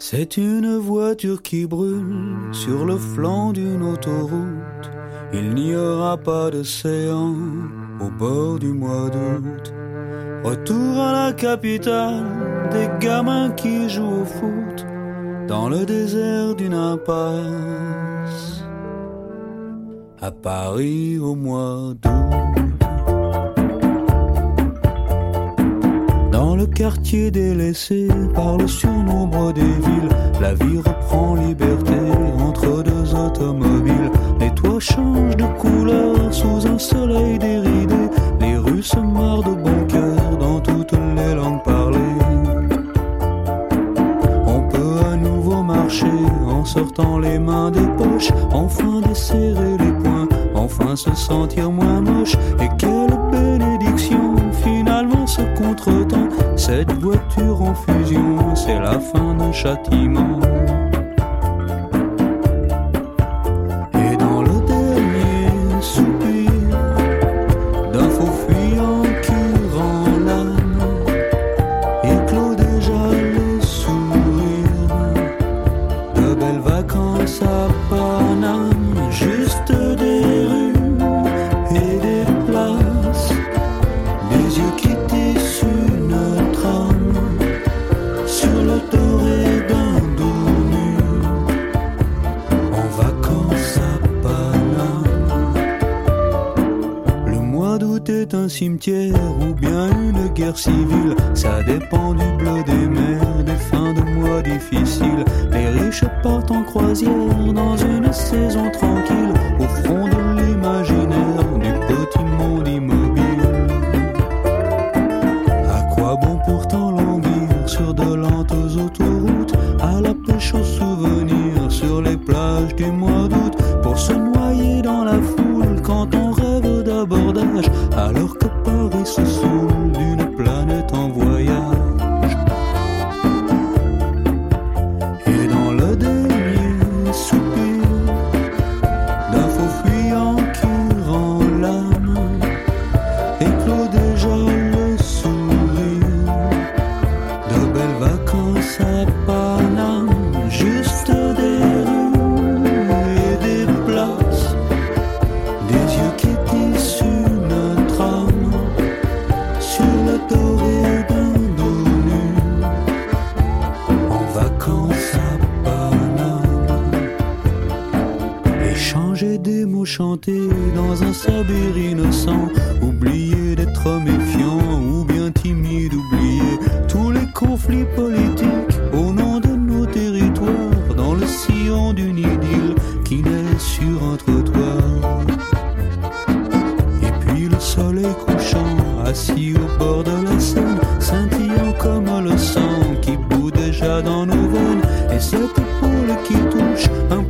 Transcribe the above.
C'est une voiture qui brûle sur le flanc d'une autoroute. Il n'y aura pas d'océan au bord du mois d'août. Retour à la capitale, des gamins qui jouent au foot dans le désert d'une impasse. À Paris au mois d'août. Dans le quartier délaissé par le surnombre des villes, la vie reprend liberté entre deux automobiles. Les toits changent de couleur sous un soleil déridé. Les rues se marrent de bon cœur dans toutes les langues parlées. On peut à nouveau marcher en sortant les mains des poches, enfin desserrer les poings, enfin se sentir moins moche. Et quelle bénédiction finalement ce contretemps. Cette voiture en fusion, c'est la fin d'un châtiment. Et dans le dernier soupir d'un faux fuyant qui rend l'âme, éclot déjà le sourire de belles vacances à Paname. Juste des rues et des places, des yeux qui tissent une trame sur le doré d'un dos nu, en vacances à Paname. Le mois d'août est un cimetière ou bien une guerre civile. Ça dépend du bleu des mers, des fins de mois difficiles. Les riches partent en croisière dans une saison tranquille, au front de l'imaginaire du petit monde immobile. À quoi bon pourtant languir sur de lentes autoroutes, à la pêche aux souvenirs sur les plages du mois d'août, pour se noyer dans la foule quand on rêve d'abordage, alors que Paris se saoule d'une planète en voyage. Et dans le dernier soupir d'un faux fuyant qui rend l'âme, éclot déjà le sourire de belles vacances à Paname. Juste des rues et des places, des yeux qui tissent une trame sur le doré d'un dos nu, en vacances à Paname. Échanger des mots chantés dans un sabir innocent, oublier d'être méfiant ou bien timide, oublier tous les conflits politiques au nom de nos territoires, dans le sillon d'une idylle qui naît sur un trottoir. Et puis le soleil couchant, assis au bord de la Seine, scintillant comme le sang qui bout déjà dans nos veines, et cette épaule qui touche un